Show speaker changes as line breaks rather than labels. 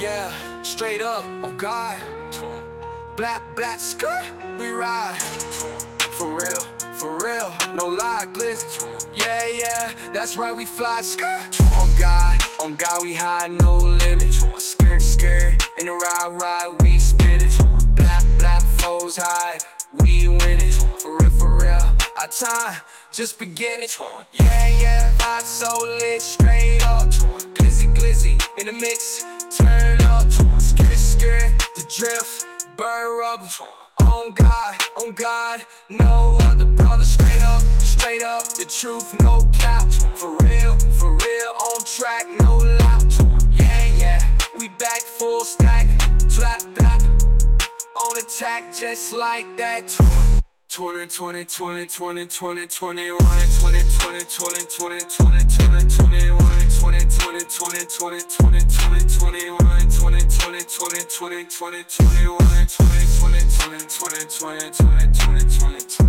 Yeah, straight up, oh God. Black skirt, we ride. For real, no lie, glitz. Yeah, that's right, we fly skirt. On God, we high, no limit. Skirt, in the ride, we spit it. Black foes high, we win it. For real, our time just beginning. Yeah, vibe so lit, straight up. Glizzy, in the mix, turn up. Skirt, the drift, burn rubber. On God, no other brother. Straight up, the truth, no cap. For real, on track, no lie. Yeah, we back full stack, flat back, on attack just like that. 20, 20, 20, 20, 20, 21, 20, 20, 20, 20, 20, 20, 21, 20, 20, 20, 20, 20, 20, 21, 20, 20, 20, 20, 20, 21, 20, 20, 20, 20, 20, 20, 20, 20, 20.